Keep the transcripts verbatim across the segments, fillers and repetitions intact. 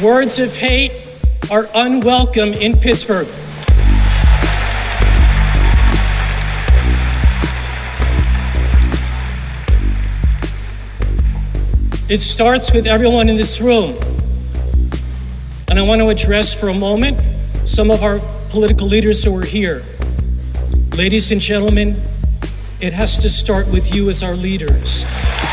Words of hate are unwelcome in Pittsburgh. It starts with everyone in this room. And I want to address for a moment some of our political leaders who are here. Ladies and gentlemen, it has to start with you as our leaders.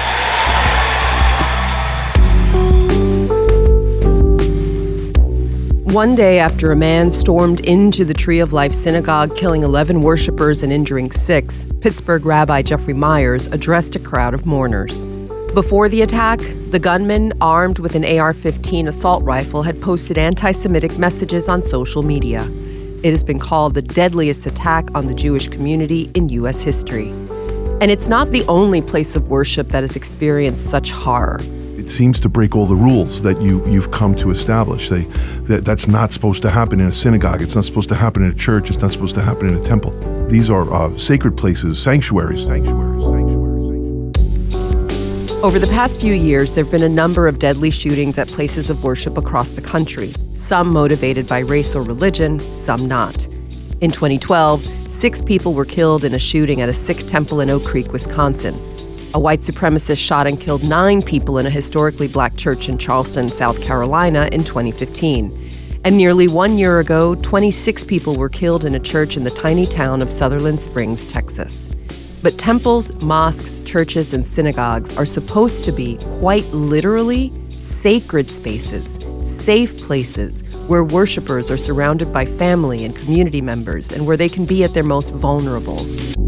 One day after a man stormed into the Tree of Life synagogue, killing eleven worshipers and injuring six, Pittsburgh Rabbi Jeffrey Myers addressed a crowd of mourners. Before the attack, the gunman, armed with an A R fifteen assault rifle, had posted anti-Semitic messages on social media. It has been called the deadliest attack on the Jewish community in U S history. And it's not the only place of worship that has experienced such horror. It seems to break all the rules that you, you've come to establish. They, that, that's not supposed to happen in a synagogue. It's not supposed to happen in a church. It's not supposed to happen in a temple. These are uh, sacred places, sanctuaries, sanctuaries, sanctuaries, sanctuaries. Over the past few years, there have been a number of deadly shootings at places of worship across the country, some motivated by race or religion, some not. In twenty twelve, six people were killed in a shooting at a Sikh temple in Oak Creek, Wisconsin. A white supremacist shot and killed nine people in a historically black church in Charleston, South Carolina in twenty fifteen. And nearly one year ago, twenty-six people were killed in a church in the tiny town of Sutherland Springs, Texas. But temples, mosques, churches, and synagogues are supposed to be, quite literally, sacred spaces, safe places where worshipers are surrounded by family and community members and where they can be at their most vulnerable.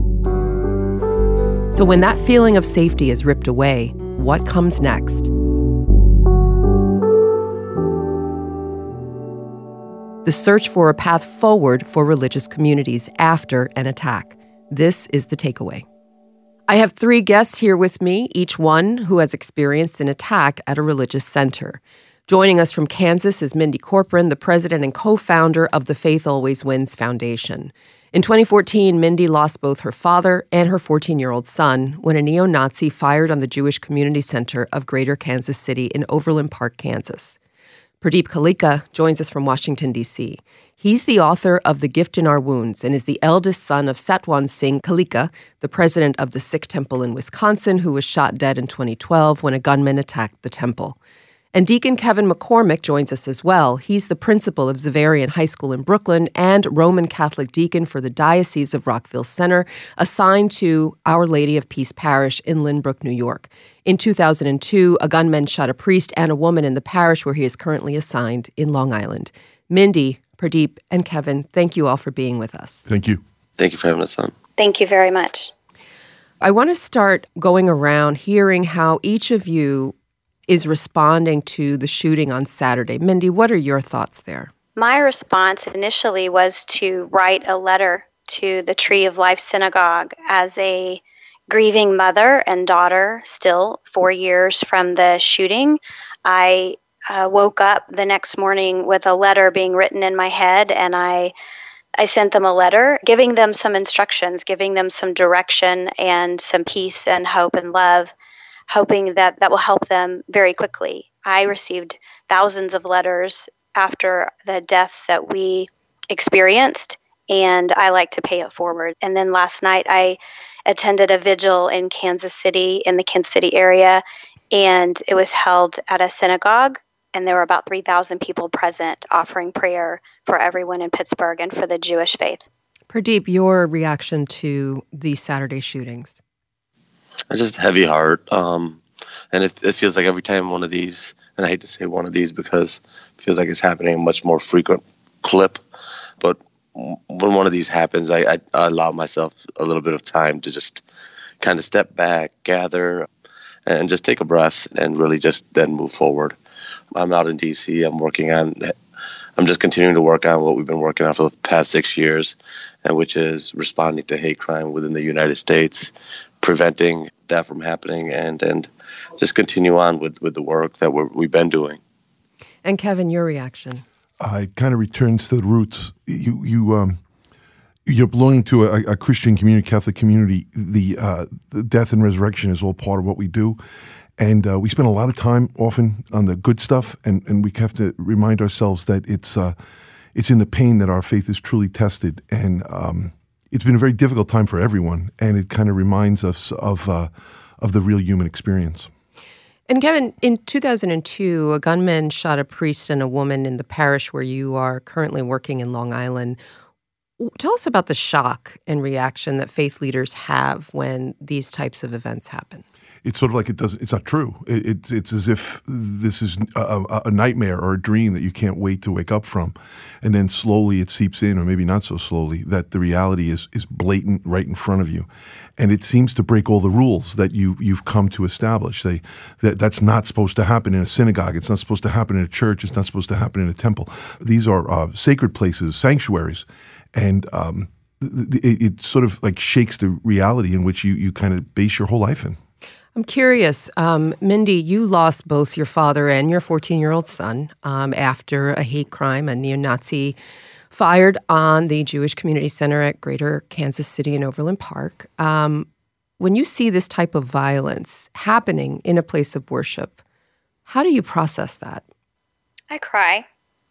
So when that feeling of safety is ripped away, what comes next? The search for a path forward for religious communities after an attack. This is the takeaway. I have three guests here with me, each one who has experienced an attack at a religious center. Joining us from Kansas is Mindy Corporon, the president and co-founder of the Faith Always Wins Foundation. In twenty fourteen, Mindy lost both her father and her fourteen-year-old son when a neo-Nazi fired on the Jewish Community Center of Greater Kansas City in Overland Park, Kansas. Pradeep Kalika joins us from Washington, D C He's the author of The Gift in Our Wounds and is the eldest son of Satwan Singh Kalika, the president of the Sikh temple in Wisconsin, who was shot dead in twenty twelve when a gunman attacked the temple. And Deacon Kevin McCormick joins us as well. He's the principal of Xaverian High School in Brooklyn and Roman Catholic deacon for the Diocese of Rockville Center, assigned to Our Lady of Peace Parish in Lynbrook, New York. In two thousand two, a gunman shot a priest and a woman in the parish where he is currently assigned in Long Island. Mindy, Pradeep, and Kevin, thank you all for being with us. Thank you. Thank you for having us on. Thank you very much. I want to start going around hearing how each of you is responding to the shooting on Saturday. Mindy, what are your thoughts there? My response initially was to write a letter to the Tree of Life Synagogue as a grieving mother and daughter, still four years from the shooting. I uh, woke up the next morning with a letter being written in my head, and I I sent them a letter giving them some instructions, giving them some direction and some peace and hope and love, hoping that that will help them very quickly. I received thousands of letters after the death that we experienced, and I like to pay it forward. And then last night I attended a vigil in Kansas City, in the Kansas City area, and it was held at a synagogue, and there were about three thousand people present offering prayer for everyone in Pittsburgh and for the Jewish faith. Pradeep, your reaction to these Saturday shootings? Just heavy heart. Um, and it, it feels like every time one of these, and I hate to say one of these because it feels like it's happening in a much more frequent clip, but when one of these happens, I, I, I allow myself a little bit of time to just kind of step back, gather, and just take a breath and really just then move forward. I'm out in D C. I'm working on, I'm just continuing to work on what we've been working on for the past six years, and which is responding to hate crime within the United States, preventing that from happening, and and just continue on with, with the work that we're, we've been doing. And Kevin, your reaction? Uh, it kind of returns to the roots. You you um, you're belonging to a, a Christian community, Catholic community. The, uh, the death and resurrection is all part of what we do, And uh, we spend a lot of time often on the good stuff, and, and we have to remind ourselves that it's uh, it's in the pain that our faith is truly tested. And um, it's been a very difficult time for everyone, and it kind of reminds us of uh, of the real human experience. And Kevin, in two thousand two, a gunman shot a priest and a woman in the parish where you are currently working in Long Island. Tell us about the shock and reaction that faith leaders have when these types of events happen. It's sort of like it doesn't. It's not true. It, it, it's as if this is a, a nightmare or a dream that you can't wait to wake up from, and then slowly it seeps in, or maybe not so slowly, that the reality is is blatant right in front of you, and it seems to break all the rules that you you've come to establish. They that that's not supposed to happen in a synagogue. It's not supposed to happen in a church. It's not supposed to happen in a temple. These are uh, sacred places, sanctuaries, and um, it, it sort of like shakes the reality in which you you kind of base your whole life in. I'm curious, um, Mindy, you lost both your father and your fourteen-year-old son um, after a hate crime, a neo-Nazi fired on the Jewish Community Center at Greater Kansas City in Overland Park. Um, when you see this type of violence happening in a place of worship, how do you process that? I cry.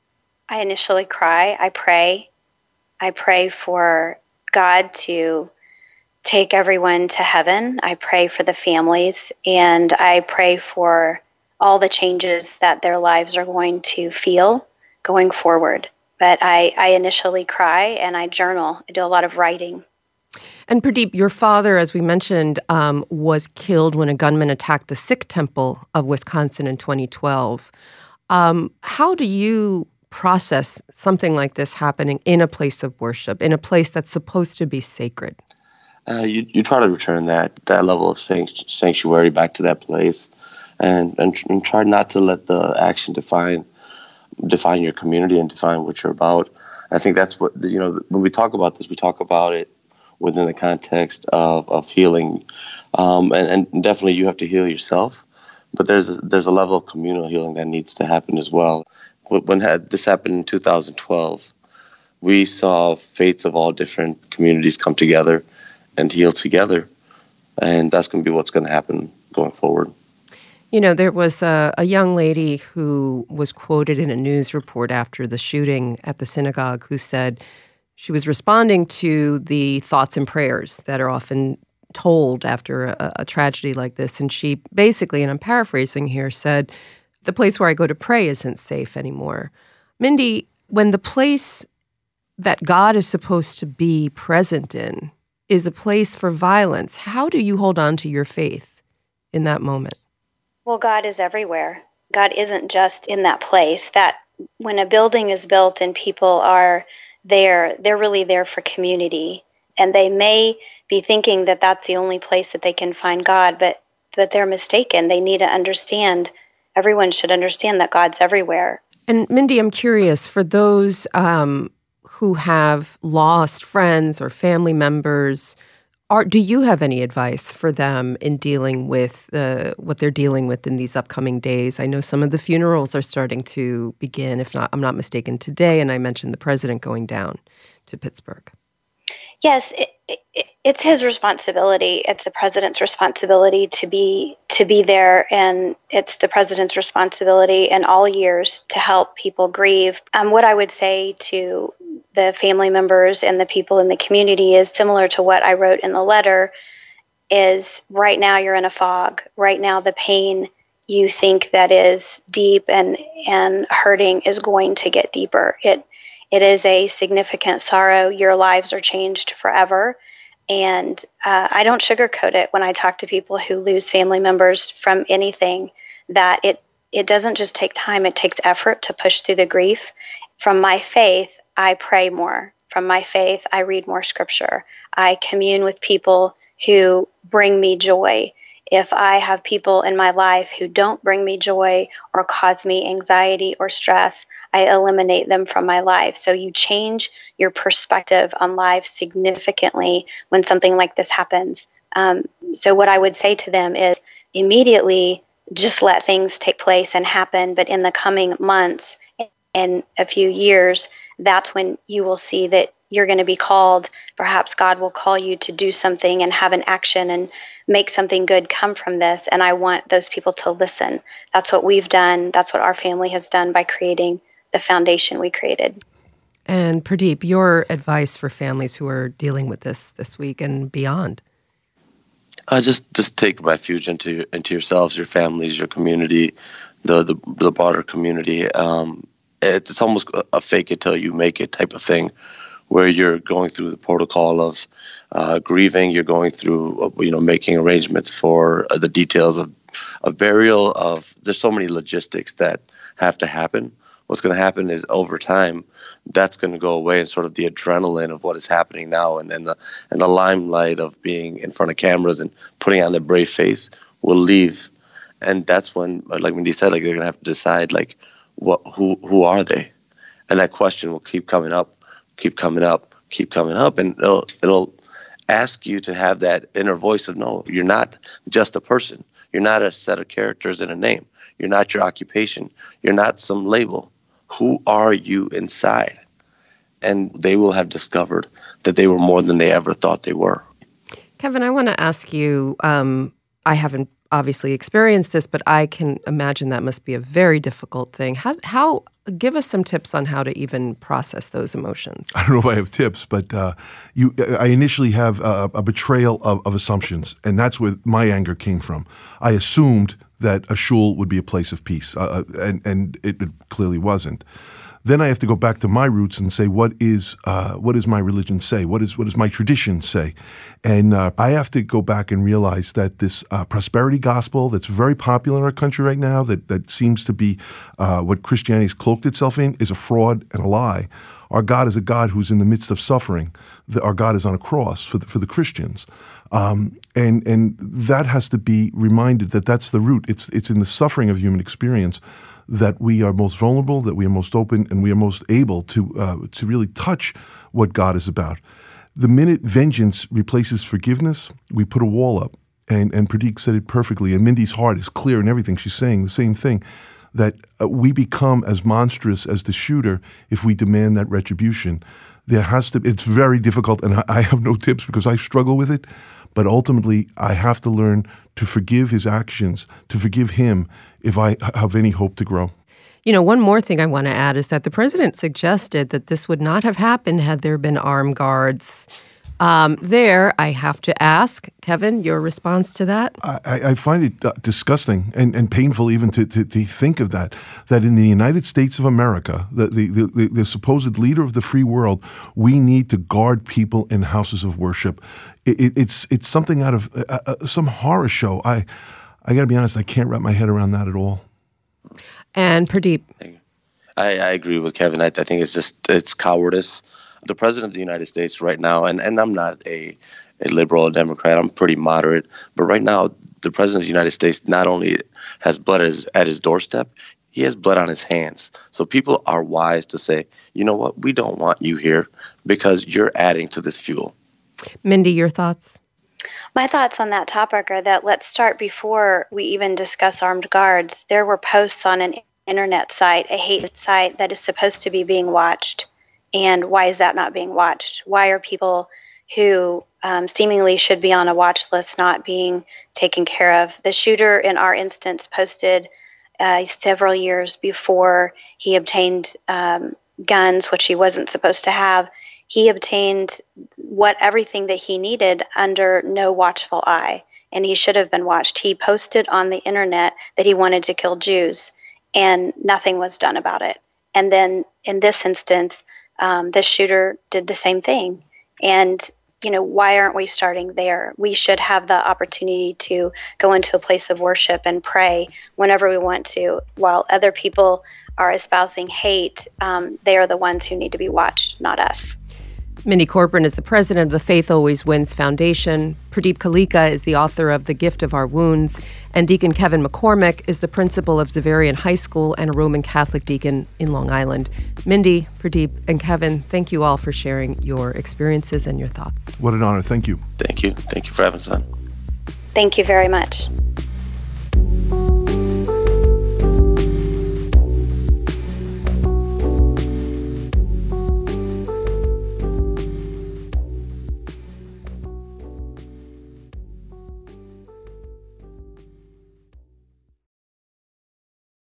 I initially cry. I pray. I pray for God to take everyone to heaven. I pray for the families, and I pray for all the changes that their lives are going to feel going forward. But I, I initially cry, and I journal. I do a lot of writing. And Pradeep, your father, as we mentioned, um, was killed when a gunman attacked the Sikh temple of Wisconsin in twenty twelve. Um, how do you process something like this happening in a place of worship, in a place that's supposed to be sacred? Uh, you you try to return that that level of sanct- sanctuary back to that place, and, and and try not to let the action define define your community and define what you're about. I think that's what you know when we talk about this, we talk about it within the context of of healing, um, and, and definitely you have to heal yourself, but there's a, there's a level of communal healing that needs to happen as well. When had, this happened in two thousand twelve, we saw faiths of all different communities come together and heal together. And that's going to be what's going to happen going forward. You know, there was a, a young lady who was quoted in a news report after the shooting at the synagogue who said she was responding to the thoughts and prayers that are often told after a, a tragedy like this. And she basically, and I'm paraphrasing here, said, the place where I go to pray isn't safe anymore. Mindy, when the place that God is supposed to be present in is a place for violence, how do you hold on to your faith in that moment? Well, God is everywhere. God isn't just in that place. That when a building is built and people are there, they're really there for community. And they may be thinking that that's the only place that they can find God, but, but they're mistaken. They need to understand, everyone should understand that God's everywhere. And Mindy, I'm curious, for those um, who have lost friends or family members, are, do you have any advice for them in dealing with uh, what they're dealing with in these upcoming days? I know some of the funerals are starting to begin, if not, I'm not mistaken, today, and I mentioned the president going down to Pittsburgh. Yes, it, it, it's his responsibility. It's the president's responsibility to be to be there, and it's the president's responsibility in all years to help people grieve. Um, what I would say to the family members and the people in the community is similar to what I wrote in the letter, is right now you're in a fog. Right now the pain you think that is deep and, and hurting is going to get deeper. It It is a significant sorrow. Your lives are changed forever. And uh, I don't sugarcoat it when I talk to people who lose family members from anything, that it, it doesn't just take time, it takes effort to push through the grief. From my faith, I pray more. From my faith, I read more scripture. I commune with people who bring me joy. If I have people in my life who don't bring me joy or cause me anxiety or stress, I eliminate them from my life. So you change your perspective on life significantly when something like this happens. Um, so what I would say to them is immediately just let things take place and happen. But in the coming months and a few years, that's when you will see that you're going to be called. Perhaps God will call you to do something and have an action and make something good come from this. And I want those people to listen. That's what we've done. That's what our family has done by creating the foundation we created. And Pradeep, your advice for families who are dealing with this this week and beyond? Uh, just just take refuge into into yourselves, your families, your community, the the, the broader community. Um, it, it's almost a fake it till you make it type of thing, where you're going through the protocol of uh, grieving. You're going through you know making arrangements for uh, the details of of burial. Of there's so many logistics that have to happen. What's going to happen is over time, that's going to go away, and sort of the adrenaline of what is happening now, and then the and the limelight of being in front of cameras and putting on their brave face will leave, and that's when, like Mindy said, like they're going to have to decide, like, what who who are they, and that question will keep coming up, keep coming up, keep coming up, and it'll it'll ask you to have that inner voice of, no, you're not just a person, you're not a set of characters in a name, you're not your occupation, you're not some label. Who are you inside? And they will have discovered that they were more than they ever thought they were. Kevin, I want to ask you, um, I haven't obviously experienced this, but I can imagine that must be a very difficult thing. How, how give us some tips on how to even process those emotions. I don't know if I have tips, but uh, you, I initially have a, a betrayal of, of assumptions, and that's where my anger came from. I assumed that a shul would be a place of peace, uh, and, and it clearly wasn't. Then I have to go back to my roots and say, what is uh, what does my religion say? What is what does my tradition say? And uh, I have to go back and realize that this uh, prosperity gospel that's very popular in our country right now, that, that seems to be uh, what Christianity's cloaked itself in, is a fraud and a lie. Our God is a God who's in the midst of suffering. The, our God is on a cross for the, for the Christians. Um, and and that has to be reminded that that's the root. It's it's in the suffering of human experience that we are most vulnerable, that we are most open, and we are most able to uh, to really touch what God is about. The minute vengeance replaces forgiveness, we put a wall up. And and Pradeep said it perfectly. And Mindy's heart is clear in everything she's saying, the same thing, that uh, we become as monstrous as the shooter if we demand that retribution. There has to. It's very difficult, and I, I have no tips because I struggle with it. But ultimately, I have to learn to forgive his actions, to forgive him if I have any hope to grow. You know, one more thing I want to add is that the president suggested that this would not have happened had there been armed guards um, there. I have to ask, Kevin, your response to that? I, I find it uh, disgusting and, and painful even to, to, to think of that, that in the United States of America, the, the, the, the supposed leader of the free world, we need to guard people in houses of worship. It, it, it's it's something out of uh, uh, some horror show. I I got to be honest, I can't wrap my head around that at all. And Pradeep? I, I agree with Kevin. I, I think it's just, it's cowardice. The president of the United States right now, and, and I'm not a, a liberal or Democrat, I'm pretty moderate, but right now the president of the United States not only has blood at his, at his doorstep, he has blood on his hands. So people are wise to say, you know what, we don't want you here because you're adding to this fuel. Mindy, your thoughts? My thoughts on that topic are that let's start before we even discuss armed guards. There were posts on an internet site, a hate site that is supposed to be being watched. And why is that not being watched? Why are people who um, seemingly should be on a watch list not being taken care of? The shooter in our instance posted uh, several years before he obtained um, guns, which he wasn't supposed to have. He obtained what everything that he needed under no watchful eye, and he should have been watched. He posted on the internet that he wanted to kill Jews, and nothing was done about it. And then in this instance, um, this shooter did the same thing. And, you know, why aren't we starting there? We should have the opportunity to go into a place of worship and pray whenever we want to, while other people are espousing hate. Um, they are the ones who need to be watched, not us. Mindy Corporon is the president of the Faith Always Wins Foundation. Pradeep Kalika is the author of The Gift of Our Wounds. And Deacon Kevin McCormick is the principal of Xaverian High School and a Roman Catholic deacon in Long Island. Mindy, Pradeep, and Kevin, thank you all for sharing your experiences and your thoughts. What an honor. Thank you. Thank you. Thank you for having us on. Thank you very much.